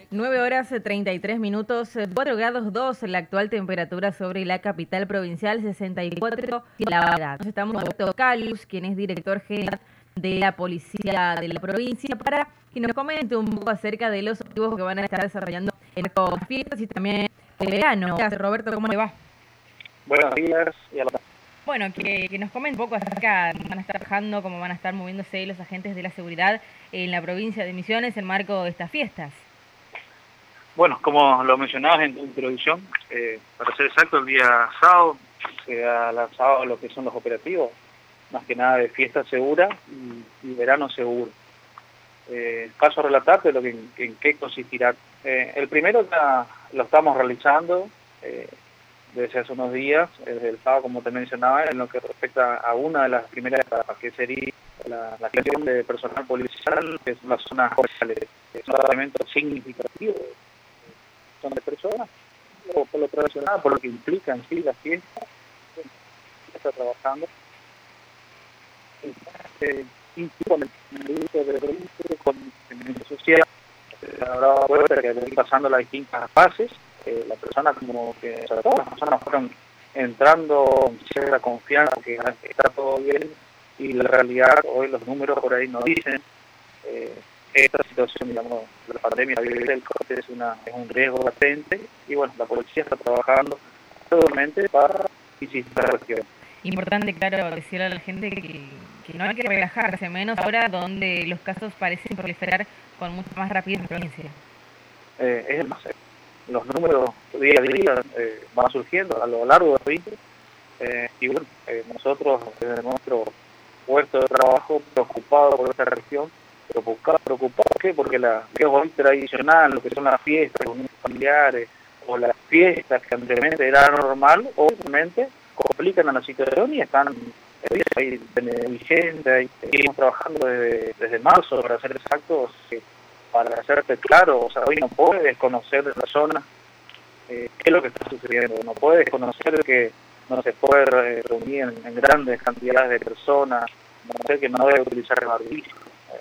9 horas 33 minutos, 4 grados 2 la actual temperatura sobre la capital provincial, 64 la humedad. Nos estamos con Roberto Calus, quien es director general de la policía de la provincia, para que nos comente un poco acerca de los objetivos que van a estar desarrollando en estas fiestas y también el verano. Roberto, ¿cómo le va? Buenos días y a la... Bueno, que nos comente un poco acerca de cómo van a estar trabajando, cómo van a estar moviéndose los agentes de la seguridad en la provincia de Misiones en marco de estas fiestas. Bueno, como lo mencionabas en tu introducción, para ser exacto, el día sábado se ha lanzado lo que son los operativos, más que nada de fiesta segura y verano seguro. Paso a relatarte en qué consistirá. El primero ya lo estamos realizando desde hace unos días, desde el sábado, como te mencionaba, en lo que respecta a una de las primeras etapas, que sería la creación de personal policial, que son las zonas comerciales. Es un elemento significativo de personas, por lo tradicional, por lo que implica en sí la fiesta, está trabajando con el uso de vehículos, con el social, se habrá dado cuenta que ir pasando las distintas fases, la persona como que, sobre todo las personas fueron entrando en cierta confianza que está todo bien, y la realidad hoy los números por ahí nos dicen esta situación, digamos, la pandemia del COVID es un riesgo latente, y bueno, la policía está trabajando totalmente para insistir en la cuestión. Importante, claro, decirle a la gente que no hay que relajarse, menos ahora donde los casos parecen proliferar con mucha más rapidez en la provincia. Es más, los números día a día van surgiendo a lo largo del día, y bueno, nosotros desde nuestro puesto de trabajo preocupados por esta región. ¿Preocupado ¿por qué? Porque la que hoy tradicional, lo que son las fiestas, los familiares o las fiestas que anteriormente era normal, obviamente complican a la situación y están ahí vigentes. Seguimos trabajando desde marzo, para ser exactos, para hacerte claro. O sea, hoy no puedes conocer de la zona qué es lo que está sucediendo, no puedes conocer que no se puede reunir en grandes cantidades de personas, no sé, que no debe utilizar el barbijo.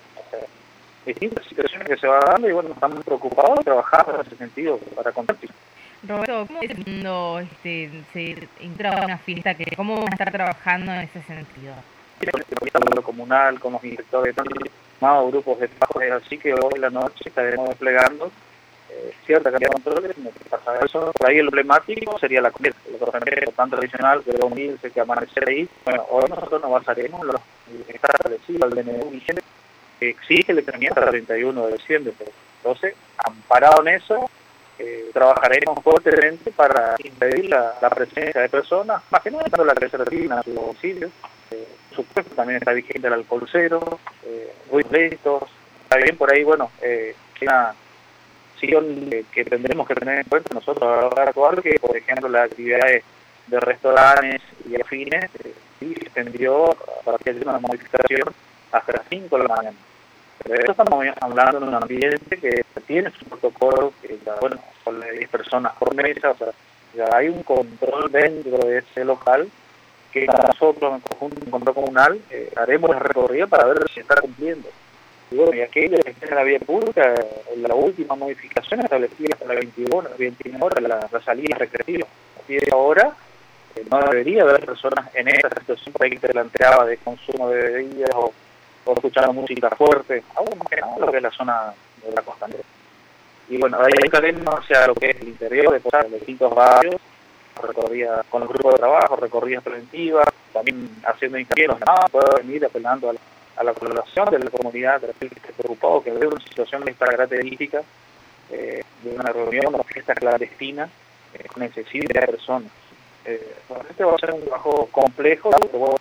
Distintas situaciones que se van dando, y bueno, estamos preocupados de trabajar en ese sentido para compartir. Roberto, ¿cómo es cuando se entra a una fiesta? ¿Cómo van a estar trabajando en ese sentido? Con lo comunal, con los inspectores, más grupos de trabajo, así que hoy en la noche estaremos desplegando cierta cantidad de controles. Para eso, por ahí el emblemático sería la comida, lo tan tradicional que debe unirse, que amanecer ahí. Bueno, hoy nosotros nos basaremos en lo que está establecido, el DNU vigente, que exige el entrenamiento hasta el 31 de diciembre. Entonces, amparado en eso, trabajaremos fuertemente para impedir la presencia de personas, más que nada la reservina en su domicilio. Por supuesto, también está vigente el alcohol cero, ruidos, está bien por ahí, bueno, una acción que tendremos que tener en cuenta nosotros a la hora de actuar, que por ejemplo las actividades de restaurantes y afines sí se extendió para que haya una modificación hasta las 5 de la mañana. Pero esto estamos hablando de un ambiente que tiene su protocolo, que ya, bueno, son 10 personas por mesa, o sea, ya hay un control dentro de ese local que nosotros en conjunto con control comunal haremos el recorrido para ver si se está cumpliendo. Y bueno, y aquello que está en la vía pública, la última modificación establecida hasta las 21 horas, la salida recreativa. Y ahora no debería haber personas en esa situación por ahí que te planteaba de consumo de bebidas o escuchando música fuerte, aún más que nada lo que es la zona de la costanera. Y bueno, ahí caemos hacia lo que es el interior de Posadas, de distintos barrios, recorridas con los grupos de trabajo, recorridas preventivas, también haciendo hincapié en los demás, puedo venir apelando a la colaboración de la comunidad, de la gente que esté preocupado, que ve una situación de esta característica, de una reunión, una fiesta clandestina, con excesividad de personas. Este va a ser un trabajo complejo, pero bueno,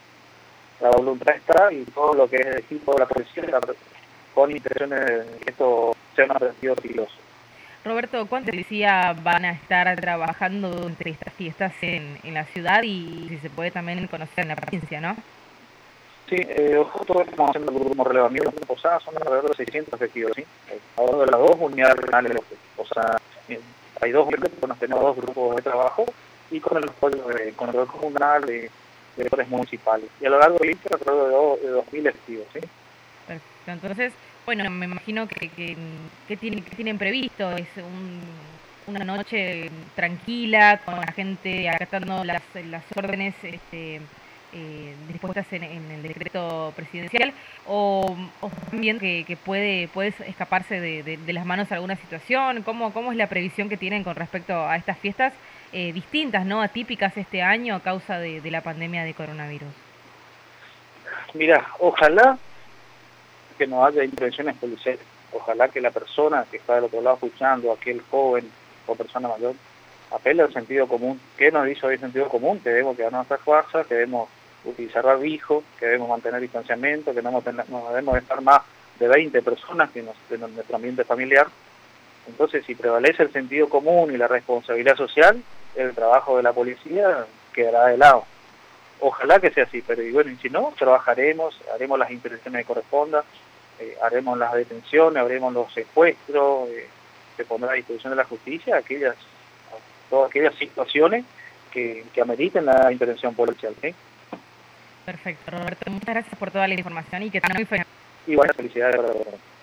la voluntad está, y todo lo que es el equipo de la policía con intenciones de que esto sea un atractivo piloso. Roberto, ¿cuánto policía van a estar trabajando durante estas fiestas en la ciudad y si se puede también conocer en la provincia, no? Sí, nosotros estamos haciendo el último relevamiento de Posadas, son alrededor de 600 efectivos, ¿sí? Ahora de las dos unidades regionales, o sea, hay dos grupos, tenemos dos grupos de trabajo, y con el apoyo de control comunal, de directores municipales. Y a lo largo del día, alrededor de 2.000 efectivos, ¿sí? Perfecto. Entonces, Bueno, me imagino que tienen previsto, es una noche tranquila, con la gente acatando las órdenes dispuestas en el decreto presidencial, o también que puede escaparse de las manos alguna situación. ¿Cómo es la previsión que tienen con respecto a estas fiestas distintas, ¿no? Atípicas este año a causa de la pandemia de coronavirus? Mira, ojalá que no haya intervenciones policiales. Ojalá que la persona que está del otro lado escuchando, aquel joven o persona mayor, apele al sentido común. ¿Qué nos dice hoy el sentido común? Que debemos quedar nuestras casas, que debemos utilizar barbijo, que debemos mantener distanciamiento, que no debemos estar más de 20 personas en nuestro ambiente familiar. Entonces, si prevalece el sentido común y la responsabilidad social, el trabajo de la policía quedará de lado. Ojalá que sea así, pero y bueno, y si no, trabajaremos, haremos las intervenciones que correspondan, haremos las detenciones, haremos los secuestros, se pondrá a disposición de la justicia todas aquellas situaciones que ameriten la intervención policial. ¿Sí? Perfecto, Roberto. Muchas gracias por toda la información y que tengan muy feliz. Y bueno, felicidades.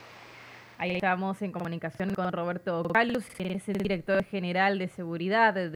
Ahí estamos en comunicación con Roberto Calus, que es el director general de seguridad